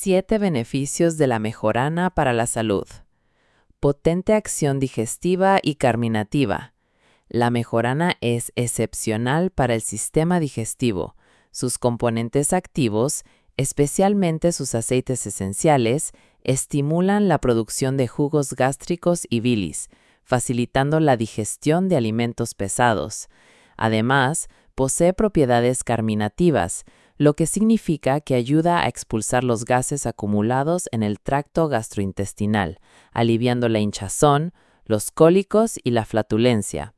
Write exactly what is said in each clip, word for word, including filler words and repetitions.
Siete beneficios de la mejorana para la salud. Potente acción digestiva y carminativa. La mejorana es excepcional para el sistema digestivo. Sus componentes activos, especialmente sus aceites esenciales, estimulan la producción de jugos gástricos y bilis, facilitando la digestión de alimentos pesados. Además, posee propiedades carminativas, lo que significa que ayuda a expulsar los gases acumulados en el tracto gastrointestinal, aliviando la hinchazón, los cólicos y la flatulencia.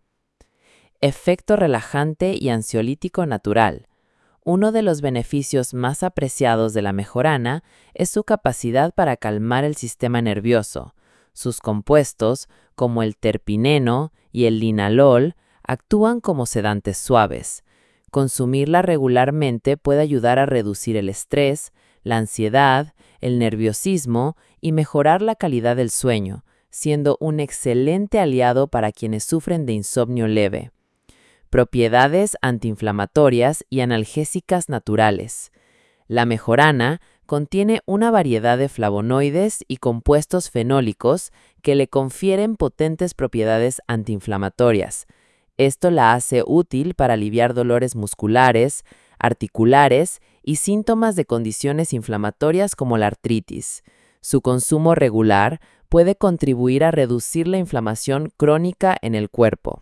Efecto relajante y ansiolítico natural. Uno de los beneficios más apreciados de la mejorana es su capacidad para calmar el sistema nervioso. Sus compuestos, como el terpineno y el linalol, actúan como sedantes suaves. Consumirla regularmente puede ayudar a reducir el estrés, la ansiedad, el nerviosismo y mejorar la calidad del sueño, siendo un excelente aliado para quienes sufren de insomnio leve. Propiedades antiinflamatorias y analgésicas naturales. La mejorana contiene una variedad de flavonoides y compuestos fenólicos que le confieren potentes propiedades antiinflamatorias. Esto la hace útil para aliviar dolores musculares, articulares y síntomas de condiciones inflamatorias como la artritis. Su consumo regular puede contribuir a reducir la inflamación crónica en el cuerpo.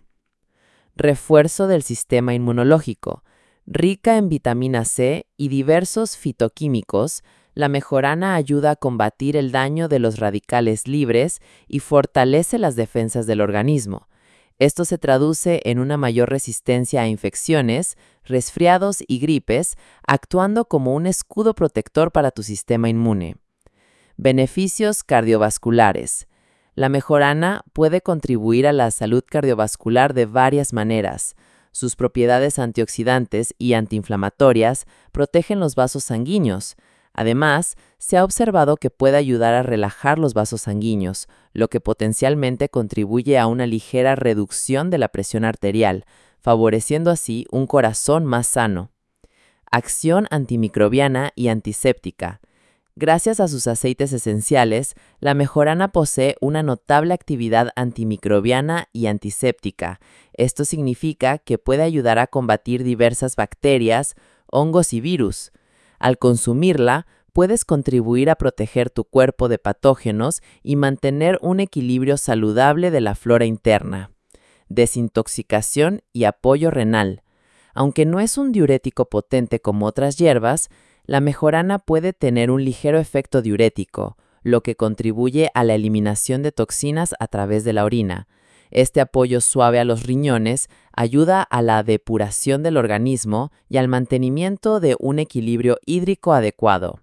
Refuerzo del sistema inmunológico. Rica en vitamina C y diversos fitoquímicos, la mejorana ayuda a combatir el daño de los radicales libres y fortalece las defensas del organismo. Esto se traduce en una mayor resistencia a infecciones, resfriados y gripes, actuando como un escudo protector para tu sistema inmune. Beneficios cardiovasculares. La mejorana puede contribuir a la salud cardiovascular de varias maneras. Sus propiedades antioxidantes y antiinflamatorias protegen los vasos sanguíneos. Además, se ha observado que puede ayudar a relajar los vasos sanguíneos, lo que potencialmente contribuye a una ligera reducción de la presión arterial, favoreciendo así un corazón más sano. Acción antimicrobiana y antiséptica. Gracias a sus aceites esenciales, la mejorana posee una notable actividad antimicrobiana y antiséptica. Esto significa que puede ayudar a combatir diversas bacterias, hongos y virus. Al consumirla, puedes contribuir a proteger tu cuerpo de patógenos y mantener un equilibrio saludable de la flora interna. Desintoxicación y apoyo renal. Aunque no es un diurético potente como otras hierbas, la mejorana puede tener un ligero efecto diurético, lo que contribuye a la eliminación de toxinas a través de la orina. Este apoyo suave a los riñones ayuda a la depuración del organismo y al mantenimiento de un equilibrio hídrico adecuado.